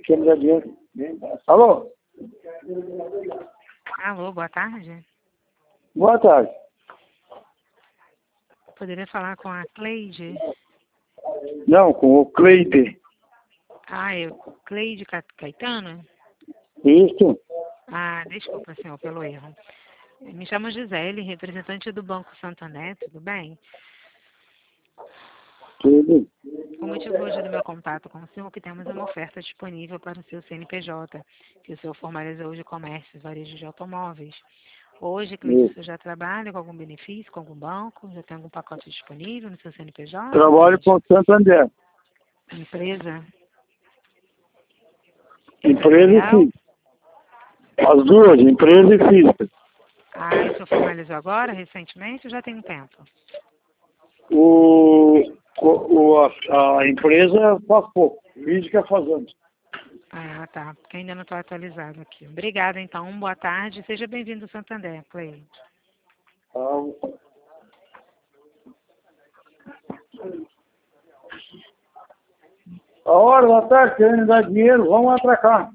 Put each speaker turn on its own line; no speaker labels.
quer me dar dinheiro. Alô?
Alô, boa tarde.
Boa tarde.
Poderia falar com a Cleide?
Não, com o Cleide.
Cleide Caetano?
Isso.
Desculpa, senhor, pelo erro. Me chamo Gisele, representante do Banco Santander, tudo bem?
Tudo.
O motivo hoje do meu contato com o senhor é que temos uma oferta disponível para o seu CNPJ, que o senhor formaliza hoje comércio e varejo de automóveis. Hoje, Cleide, o senhor já trabalha com algum benefício, com algum banco? Já tem algum pacote disponível no seu CNPJ?
Trabalho com o Santander.
Empresa?
Empresa e
Empresarial?
física. As duas, empresa e física.
O senhor formalizou agora, recentemente, ou já tem um tempo?
A empresa faz pouco. Física faz anos.
Tá. Porque ainda não estou atualizado aqui. Obrigada, então. Boa tarde. Seja bem-vindo ao Santander, Cleide.
A hora da tarde, querendo dar dinheiro, vamos atracar.